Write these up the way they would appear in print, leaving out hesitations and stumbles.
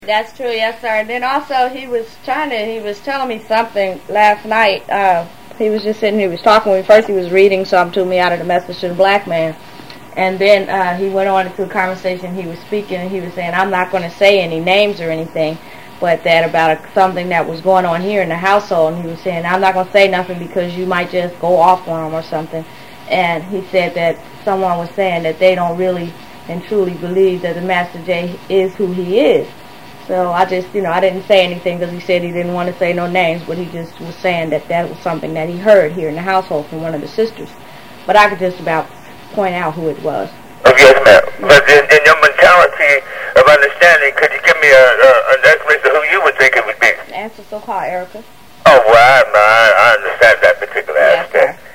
That's true, yes, sir. And then also he was telling me something last night. He was just sitting here, he was talking with me. First he was reading something to me out of the Message to the Black Man. And then he went on into a conversation. He was speaking and he was saying, I'm not going to say any names or anything, but that about something that was going on here in the household. And he was saying, I'm not going to say nothing because you might just go off on him or something. And he said that someone was saying that they don't really and truly believe that the Master J is who he is. So I just, I didn't say anything because he said he didn't want to say no names, but he just was saying that that was something that he heard here in the household from one of the sisters. But I could just about point out who it was. Oh, yes, ma'am. But in your mentality of understanding, could you give me an explanation of who you would think it would be? The answer so-called Erica. Oh, well, I understand that particular aspect. Sir.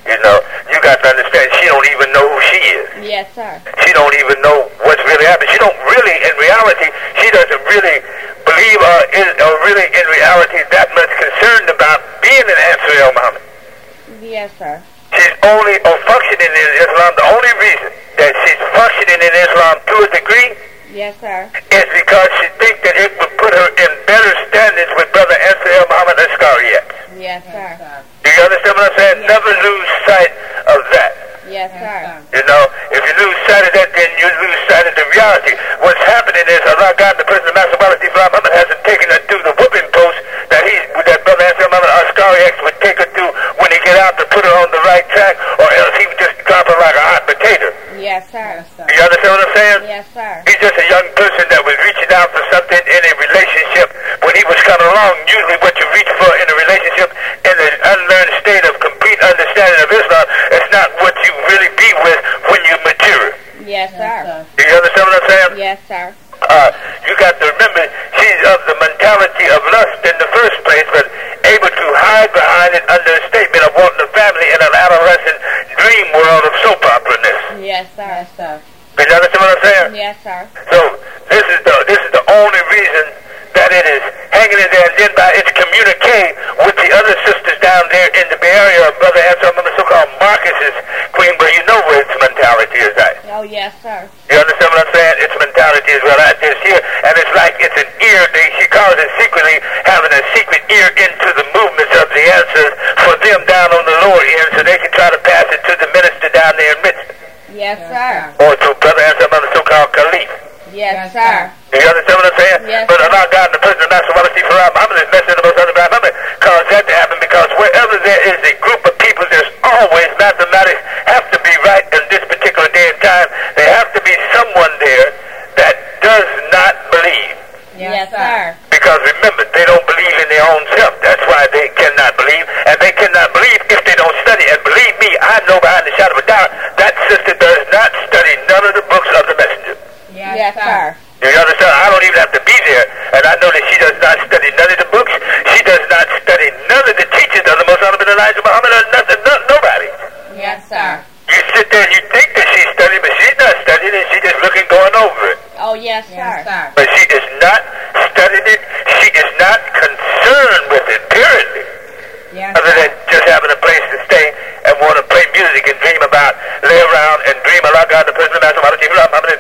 You got to understand, she don't even know who she is. Yes, sir. She don't even know what's really happening. She don't really, in reality, she doesn't really believe or really, in reality, that much concerned about being an answer to Muhammad. Yes, sir. She's only functioning in Islam. The only reason that she's functioning in Islam to a degree, yes, sir, is because she thinks that it would put her in better standards with Brother Ansel Muhammad Ascariak. Yes, sir. Do you understand what I'm saying? Yes. Never lose sight of that. Yes, sir. If you lose sight of that, then you lose sight of the reality. What's happening is Allah God, the President of Master Muhammad hasn't taken her through the whipping post that Brother Ansel Muhammad Ascariak would take her through when he get out to put her on the right track, or else he would just drop her like a hot potato. Yes, sir. Do you understand what I'm saying? Yes, sir. He's just a young person that was reaching out for something in a relationship. When he was coming along, usually what you reach for in a relationship in an unlearned state of complete understanding of Islam, it's not what you really be with when you mature. Yes, sir. Do you understand what I'm saying? Yes, sir. You got to remember, she's of the mentality of lust in the first place, but able to hide behind it under a statement of wanting a family in an adolescent dream world of soap opera-ness. Yes, sir. Yes, sir. Do you understand what I'm saying? Yes, sir. So this is the only reason that it is hanging in there, and then by its communique with the other sisters down there in the Bay Area, Brother Ansel, so-called Marcus's queen, but you know where its mentality is at. Oh, yes, sir. You understand what I'm saying? Its mentality is well at this here, and it's like it's an ear. She calls it secretly having a secret ear into the movements of the answers for them down on the lower end, so they can try to pass it to the minister down there in Richmond. Yes, sir. Or to Brother Ansel, so-called Caliph. Yes, sir. Do you understand what I'm saying? Yes. But Allah God, the President of Master Muhammad is messing the most under Muhammad, cause that to happen, because wherever there is a group of people, there's always mathematics have to be right in this particular day and time. There have to be someone there that does not believe. Yes, sir. Because remember, they don't believe in their own self. That's why they cannot believe, and they cannot believe if they don't study. And believe me, I know behind the shadow of a doubt, that sister does not study none of the books of the messenger. Yes, sir. Do you understand? I don't even have to be there, and I know that she does not study none of the books. She does not study none of the teachings of the Most Honorable Elijah Muhammad, or nothing, nobody. Yes, sir. You sit there and you think that she's studying, but she's not studying it. She's just looking, going over it. Oh, yes, sir. Yes, sir. But she is not studying it. She is not concerned with it, periodly. Yes, other than just having a place to stay and want to play music and dream about, lay around and dream Allah God, the President of Master Muhammad,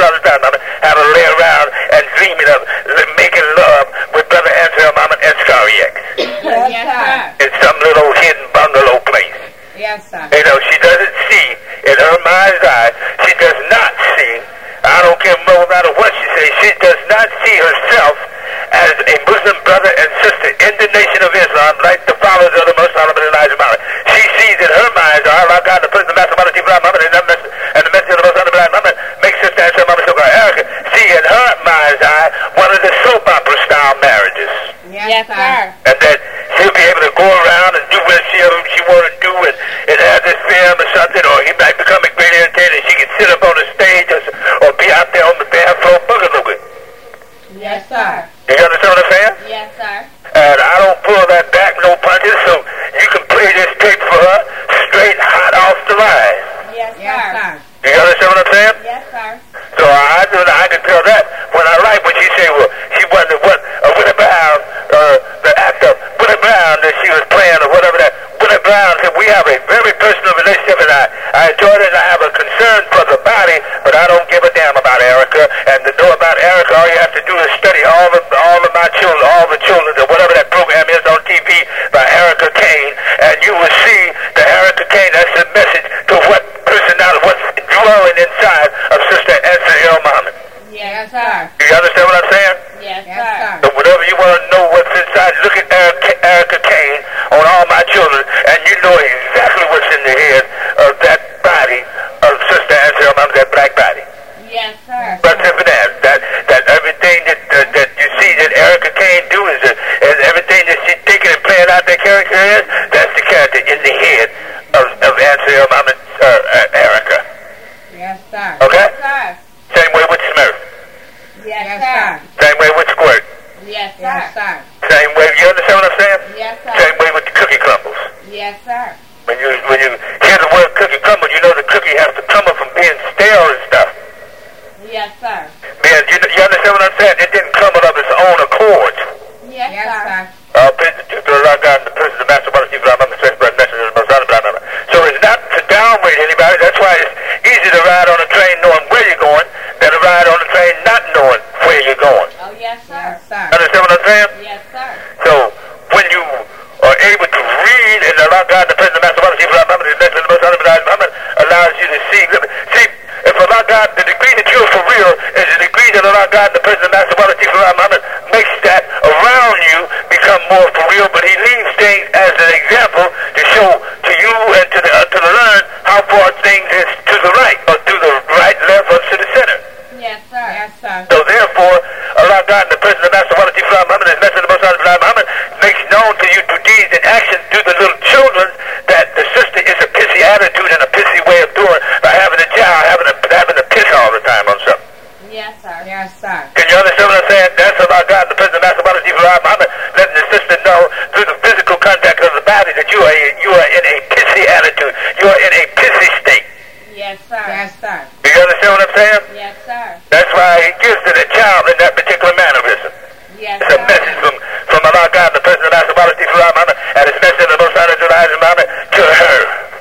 have a lay around and dreaming of making love with Brother Ansel Muhammad Ascariak. Yes, sir. In some little hidden bungalow place. Yes, sir. She doesn't see, in her mind's eye, she does not see, I don't care no matter what she says, she does not see herself as a Muslim brother and sister in the nation of Islam, like the followers of the Most Honorable Elijah Muhammad. She sees in her mind's eye, Allah God, the President of Master Muhammad, and the message of the Most Honorable Elijah Muhammad makes Sister Ansel Muhammad so-called Erica see in her mind's eye one of the soap opera style marriages. Yes, sir. And that she'll be able to go around and do what she want to do and have this film or something, or he might become a great entertainer. She can sit up on the stage or be out there on the bare floor boogaloo. Yes, sir. You understand what I'm saying? Yes, sir. And I don't pull that back, no punches, so you can play this tape for her straight hot off the line. Yes, sir. You understand what I'm saying? Yes, sir. So I can tell that when I write, when she say, well, she wasn't Winnie Brown, the actor Winnie Brown that she was playing or whatever that. Winnie Brown said, we have a very personal relationship, and I enjoyed it, and I have a concern for the body, but I don't give a damn about Erica, and to know about Erica, all you have to do is study all of my children, all the children, or whatever that program is on TV by Erica Kane, and you will see that Erica Kane, that's the message to what personality, what's dwelling inside of Sister Ansel L. Muhammad. Yes, sir. You understand what I'm saying? Yes, sir. So whatever you want to know what's inside, look at Erica Kane on All My Children, and you know exactly what's in the head of that body of Sister Ansel Muhammad, that black body. Yes, sir. But that everything that you see that Erica Kane do is everything that she's taking and playing out that character is, that's the character in the head of Ansel Muhammad, Erica. Yes, sir. Okay? Yes, sir. Same way with Smurf. Yes, sir. Same way with Squirt. Yes, sir. Same way, you understand what I'm saying? Yes, sir. Same way with the cookie crumbles. Yes, sir. When you hear the word cookie crumble, you know the cookie has to crumble from being stale and stuff. Yes, sir. Man, you understand what I'm saying? It didn't crumble of its own accord. Yes, sir. So it's not to downgrade anybody. That's why it's easy to ride on a train knowing where you're going than to ride on a train not knowing where you're going. Oh, yes, sir. Yes, sir. Understand what I'm saying? Yes, sir. So when you are able to read and allow God to present the master allows you to see. See, if Allah God, the degree that you're for real is the degree that Allah God, the present master makes that around you become more for real, but he leaves things as an example to show to you and to the learn how far things is to the right, or to the right, left, or to the center. Yes, sir. Yes, sir. So therefore, Allah God, the present master Muhammad, his message of Muhammad, makes known to you through deeds and actions to the little children that the sister is a pissy attitude and a pissy way of doing by having a child, having to piss all the time on something. Yes, sir. Yes, sir. Can you understand what I'm saying? That's about God, the present master Muhammad, letting the sister know through the physical contact of the body that you are in a pissy attitude. You are in a pissy state. Yes, sir. Yes, sir. Do you understand what I'm saying? Yes, sir. That's why he gives to the child in that particular mannerism. Yes, it's a message from Allah God, the present master Muhammad, and it's message of the Most High Muhammad to her.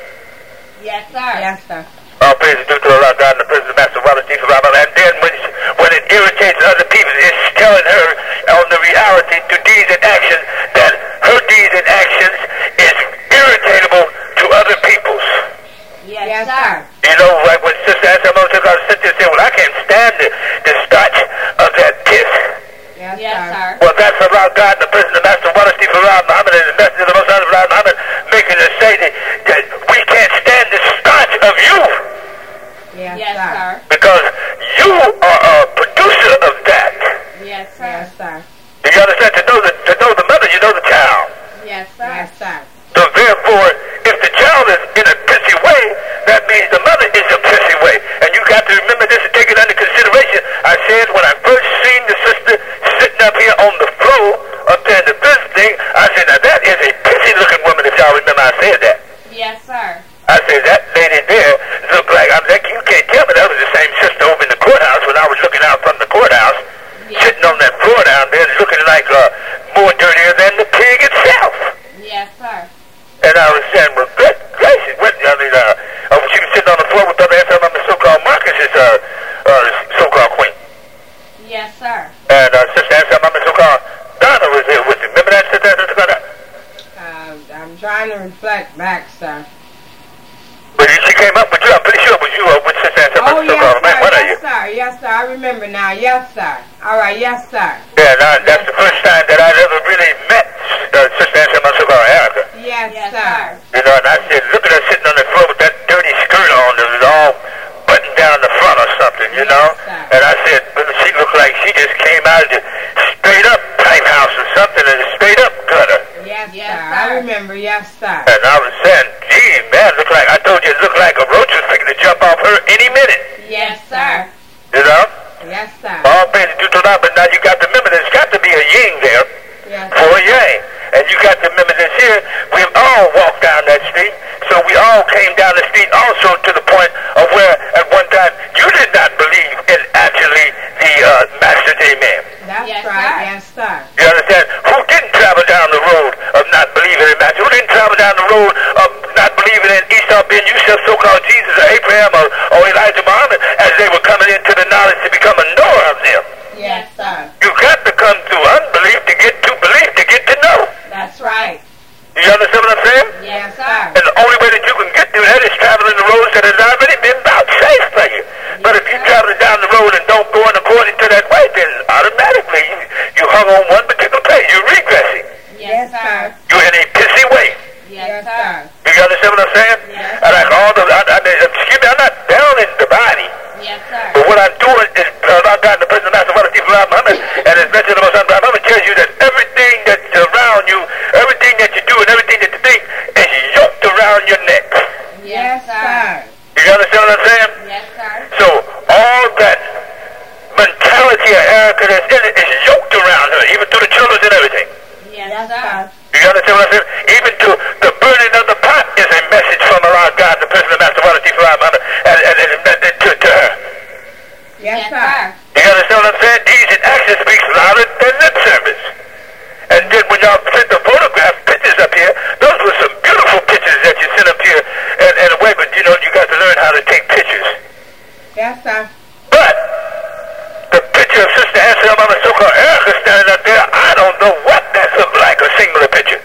Yes, sir. Yes, sir. All praise is due to Allah God, the present master Muhammad, and then when it irritates other people, it's telling her on the reality to deeds and actions that her deeds and actions is irritatable to other people's. Yes, sir. You know, like when Sister Ansel took out sit there and said, well, I can't stand the starch of that piss. Yes, sir. Well, that's about God, the present master Muhammad, and the message of the Most High Muhammad, making us say that we can't stand the starch of you. Yes, sir. Because you are a producer of that. Yes, sir. Yes, sir. Do you understand? To know the mother, you know the child. Yes, sir. Yes, sir. So therefore, if the child is in a pissy way, that means the mother is a pissy way. And you got to remember this and take it under consideration. I said when I first seen the sister sitting up here on the floor, up there in the visiting, I said, now that is a pissy looking woman, if y'all remember I said that. Yes, sir. I said, that lady there looked like, I'm like, you can't tell me that was the same sister over in the courthouse when I was looking out from the courthouse, sitting on that floor down there looking like more dirtier than the pig itself. Yes, sir. And I was saying, well, good gracious, she was sitting on the floor with Brother Ansel, so-called Marcus's so-called queen. Yes, sir. And Sister Ansel, so-called Donna was there with you. Remember that, Sister Ansel? I'm trying to reflect back, sir. But she came up with you. I'm pretty sure it was you with Sister Ansel, oh, yes, so-called. sir. What are Yes, you? sir. Yes, sir. I remember now. Yes, sir. All right. Yes, sir. Yeah, that's the first time that I'd ever really met Sister Ansel, so-called Erica. Yes, Yes, sir. sir. You know, and I said, look at her sitting on the floor with that dirty skirt on that was all buttoned down the front or something, you know? sir. And I said, she looked like she just came out of the straight up pipe house or something, and a straight up gutter. Yes, Yes, sir. sir. I remember. Yes, sir. And I was saying, gee, man, I told you it looked like a roach was fixing to jump off her any minute. Yes, sir. You know? Yes, sir. All praise to Allah, but now you got to remember there's got to be a yin there Yes, for a yang. And you got to remember this here, we've all walked down that street, so we all came down the street also to the point of where at one time you did not believe in actually the Master J Man. That's Yes, right. sir. Yes, sir. You understand? Who didn't travel down the road of not believing in Master? Who didn't travel down the road of not believing in Esau ben Yusuf, so-called Jesus or Abraham or Elijah Muhammad as they were coming into the knowledge to become a knower of them? Yes, sir. hung on one particular place. You're regressing. Yes, sir. You're in a pissy way. Yes, sir. You understand what I'm saying? Yes. And like all the, excuse me, I'm not down in the body. Yes, sir. But what I'm doing is, Allah God, the President of the Master Chief Muhammad, and his message of Muhammad Muhammad tells you that everything that's around you, everything that you do, and everything that you think is yoked around your neck. Yes, sir. You understand what I'm saying? Yes, sir. So all that mentality of Erica that's in it is yoked around her, even to the children and everything. Yes, sir. You understand what I'm saying? Even to the burning of the pot is a message from Allah God, the President of the Master Chief Muhammad, and to her. Yes, sir. You understand what I'm saying? Deeds and actions speaks louder than lip service. And then when y'all sent the photograph pictures up here, those were some beautiful pictures that you sent up here in a way, but you know, you got to learn how to take pictures. Yes, sir. But the picture of Sister Ansel Mama so-called Erica standing up there, I don't know what that looked like, a singular picture.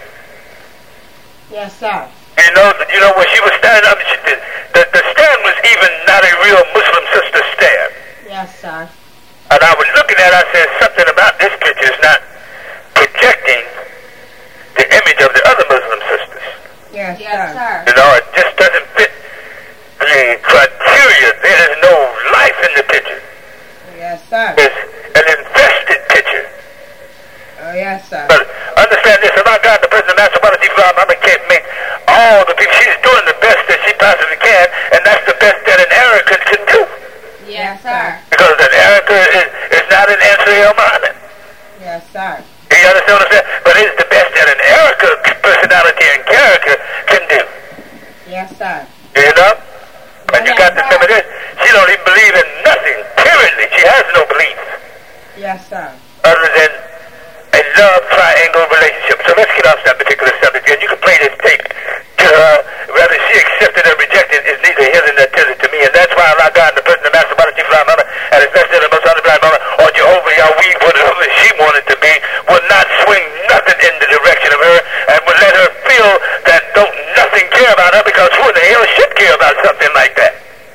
Yes, sir. You know when she was standing up, the stand was even not a real Muslim sister stand. Yes, sir. And I was looking at it, I said, something about this picture is not projecting the image of the other Muslim sisters. Yes, Yes, sir. sir. You know, it just doesn't fit the criteria. There is no life in the picture. Yes, sir. It's an invested picture. Oh, yes, sir. But understand this, Allah God, the President of the Master Chief Muhammad can't make all the people. She's doing the best that she possibly can, and that's the best that an Erica can do. Yes, sir. Because an Erica is not an Ansel Muhammad. Yes, sir. You understand what I'm saying? But it's the best that an Erica personality and character can do. Yes, sir. You know? And you got to remember this. She don't even believe in nothing. Periodly. She has no belief. Yes, sir. Other than a love triangle relationship. So let's get off that particular subject. And you can play this tape to her. Whether she accepted or rejected is neither here nor there to me. And that's why Allah God, the President of the Master Chief Muhammad, and his Messenger of the Most Honorable Muhammad, or Jehovah Yahweh, whatever she wanted to be, would not swing nothing in the direction of her, and would let her feel that don't nothing care about her, because who in the hell should care about something like that?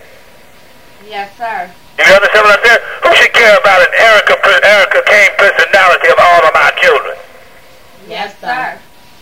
Yes, sir. You understand what I'm saying? Who should care about an Erica Kane personality of all of my children? Yes, sir.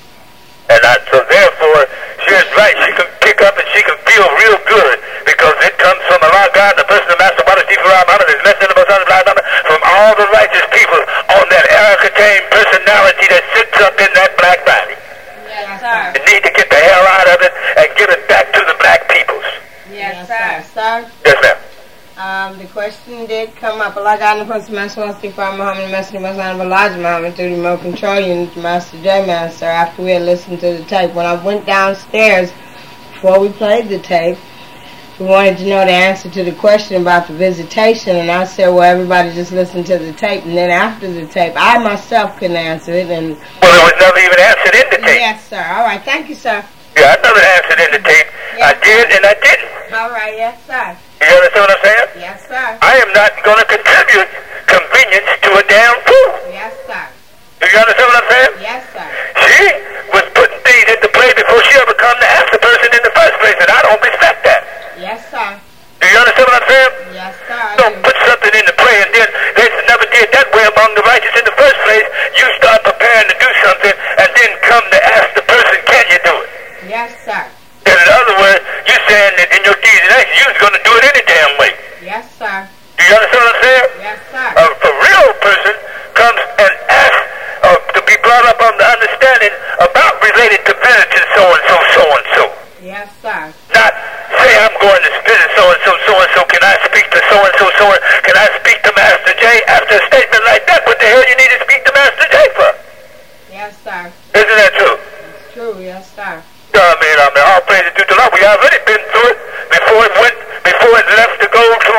And so therefore, she is right. She can pick up and she can feel real good, because it comes from Allah God, the person of Master Chief Muhammad, his Messenger of the Most Honorable Muhammad, from all the righteous people on that Erica Kane personality that sits up in that black body. Yes, sir. You need to get the hell out of it and give it back to the black peoples. Yes, sir. Sir, Yes, ma'am. the question did come up. Allah God, the Prophet Master Chief Muhammad, the Messenger of Allah, Elijah Muhammad, through the remote control unit, Master J Master, after we had listened to the tape. When I went downstairs, before we played the tape, we wanted to know the answer to the question about the visitation, and I said, well, everybody just listen to the tape, and then after the tape, I myself couldn't answer it, and... Well, it was never even answered in the tape. Yes, sir. All right. Thank you, sir. Yeah, I never answered in the tape. Yes, I did and I didn't. All right. Yes, sir. You understand what I'm saying? Yes, sir. I am not going to contribute convenience to a damn fool. Yes, sir. Do you understand what I'm saying? Yes, sir. She was putting things into play before she ever come to ask the person in the first place, and I don't respect that. Yes, sir. Do you understand what I'm saying? Yes, sir. Don't put something into play, and then they never did that way among the righteous in the first place. You start preparing to do something, and then come to ask the person, can you do it? Yes, sir. In other words, you're saying that in your deeds and actions, you was going to do it any damn way. Yes, sir. Do you understand what I'm saying? Yes, sir. A real person comes and asks to be brought up on the understanding about related to visiting so-and-so, so-and-so. Yes, sir. Not say I'm going to visit so-and-so, so-and-so. Can I speak to so-and-so, so-and-so? Can I speak to Master J? After a statement like that, what the hell you need to speak to Master J for? Yes, sir. Isn't that true? It's true. Yes, sir. I mean, all praise is due to Allah. We already been through it before it left to go to,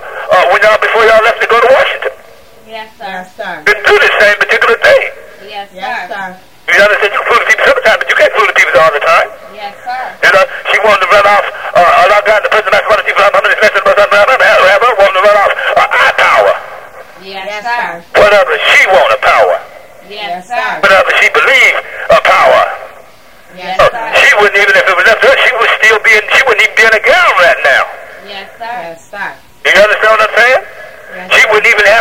before y'all left to go to Washington. Yes, sir. Yes, sir. Been through the same particular thing. Yes, sir. Yes, sir. You understand? You can fool the people sometimes, but you can't fool the people all the time. Yes, sir. You know, she wanted to run off, Allah God, the President of the Chief Muhammad, his Messenger of Allah, wanted to run off eye power. Yes, Yes, sir. sir. Whatever she wanted power. Yes, Yes, sir. sir. Whatever she believed power. Yes, Oh, sir. she wouldn't even, if it was up to her, she wouldn't even be in a gown right now. Yes, sir. Yes, sir. You understand what I'm saying? Yes, She sir. wouldn't even